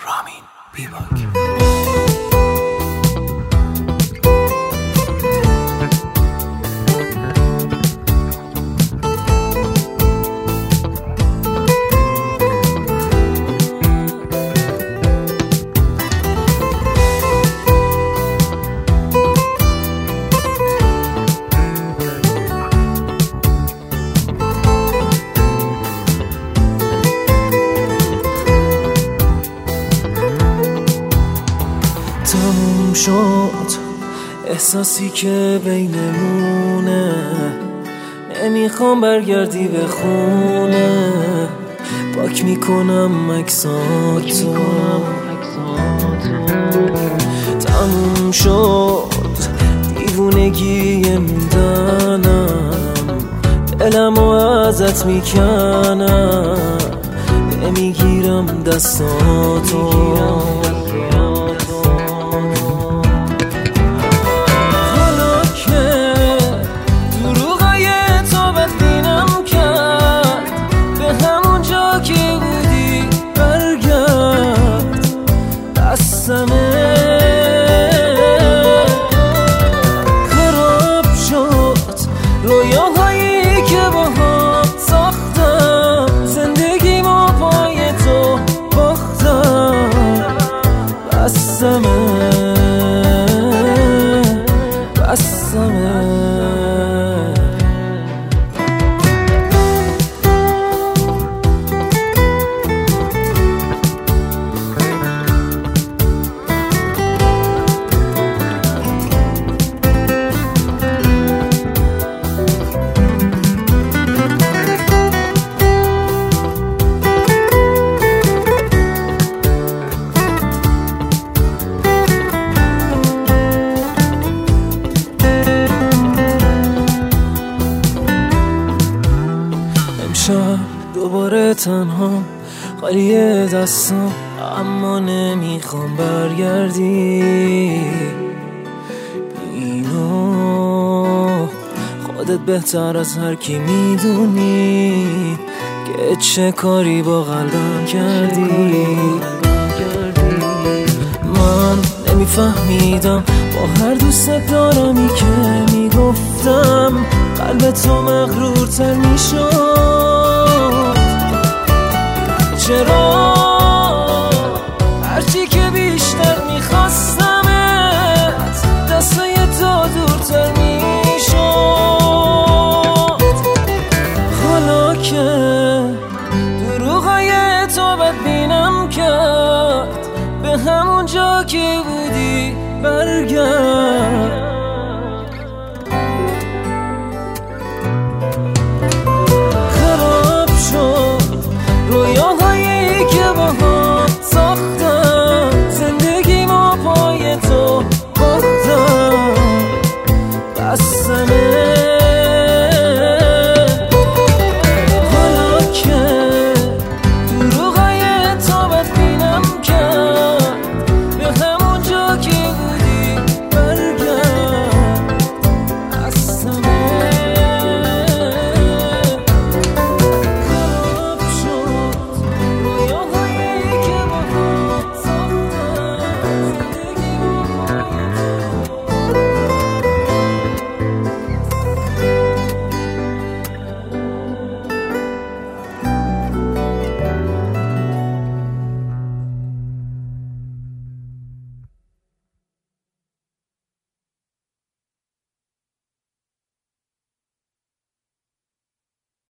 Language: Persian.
رامین بیباک. تموم شد احساسی که بینمونه، نمیخوام برگردی به خونه. پاک میکنم عکساتو. تموم شد دیوونگی موندنم، دلمو ازت میکنم، نمیگیرم دستاتو. خراب شد رویاهایی که باهات ساختم، زندگیمو پای تو باختم. بسمه دوباره تنها خالی دستم، اما نمیخوام برگردی. اینو خودت بهتر از هر کی میدونی که چه کاری با قلبم کردی. من نمیفهمیدم با هر دوست دارمی که میگفتم، قلب تو مغرورتر میشد. چرا هرچی که بیشتر میخواستمت، دستای تو دورتر میشد. حالا که دروغای تو بدبینم کرد، به همون جا که بودی برگرد.